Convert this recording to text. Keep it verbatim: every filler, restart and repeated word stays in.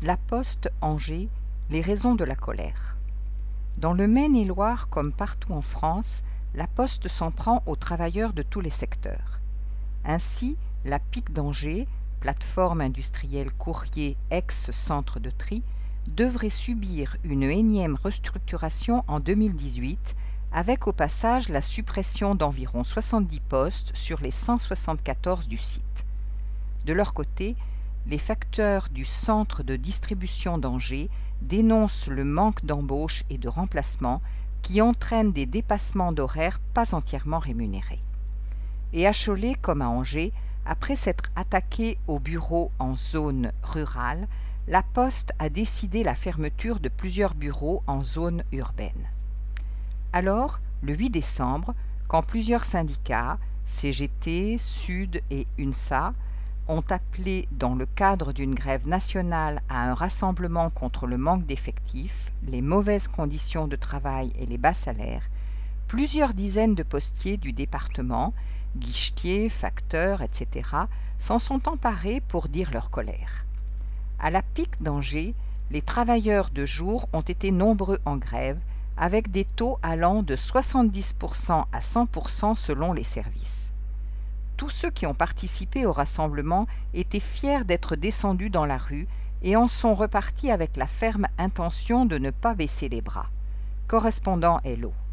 La Poste Angers, les raisons de la colère. Dans le Maine-et-Loire comme partout en France, la Poste s'en prend aux travailleurs de tous les secteurs. Ainsi, la Pique d'Angers, plateforme industrielle courrier ex-centre de tri, devrait subir une énième restructuration en deux mille dix-huit, avec au passage la suppression d'environ soixante-dix postes sur les cent soixante-quatorze du site. De leur côté, les facteurs du centre de distribution d'Angers dénoncent le manque d'embauche et de remplacement qui entraîne des dépassements d'horaires pas entièrement rémunérés. Et à Cholet comme à Angers, après s'être attaqué aux bureaux en zone rurale, la Poste a décidé la fermeture de plusieurs bureaux en zone urbaine. Alors, le huit décembre, quand plusieurs syndicats, C G T, Sud et UNSA, ont appelé dans le cadre d'une grève nationale à un rassemblement contre le manque d'effectifs, les mauvaises conditions de travail et les bas salaires, plusieurs dizaines de postiers du département, guichetiers, facteurs, et cetera, s'en sont emparés pour dire leur colère. À la Pique d'Angers, les travailleurs de jour ont été nombreux en grève, avec des taux allant de soixante-dix pour cent à cent pour cent selon les services. Tous ceux qui ont participé au rassemblement étaient fiers d'être descendus dans la rue et en sont repartis avec la ferme intention de ne pas baisser les bras. Correspondant Hello.